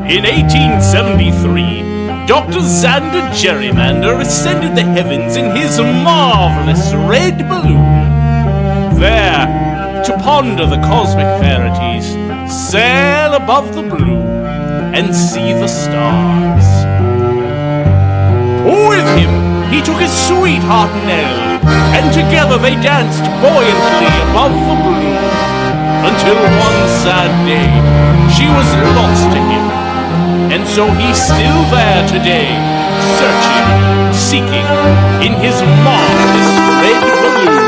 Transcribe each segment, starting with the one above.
In 1873, Dr. Xander Gerrymander ascended the heavens in his marvelous red balloon. There, to ponder the cosmic verities, sail above the blue, and see the stars. With him, he took his sweetheart Nell, and together they danced buoyantly above the blue, until one sad day she was lost to him, and so he's still there today, searching, seeking, in his marvelous red balloon.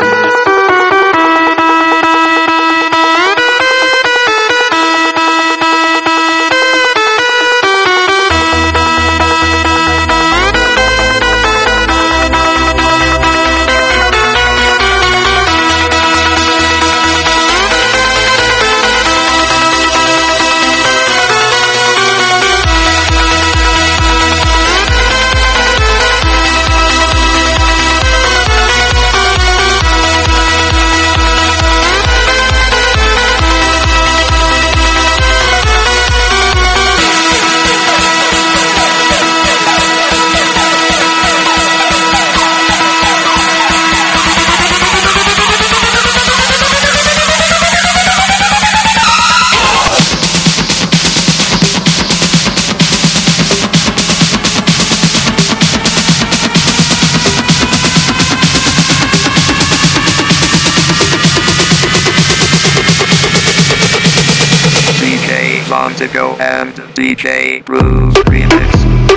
Montigo and DJ Bruce Remix.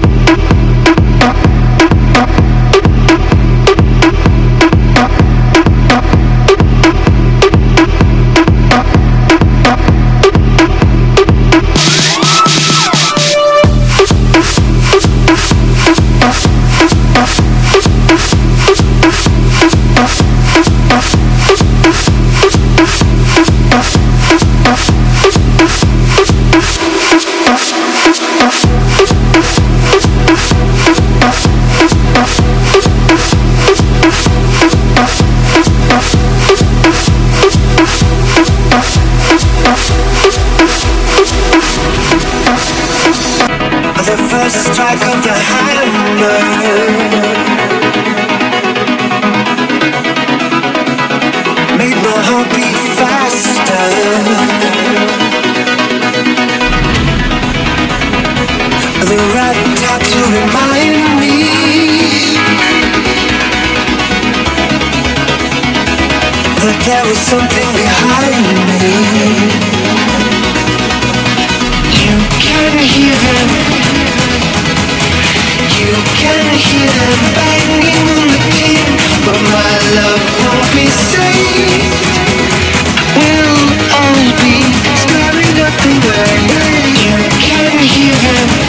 The first strike of the hammer made my heart beat faster. The rat-tat to remind me that there was something behind me. You can hear them. You can hear them banging on the tin, but my love won't be saved. We'll always be staring at the way. You can hear them.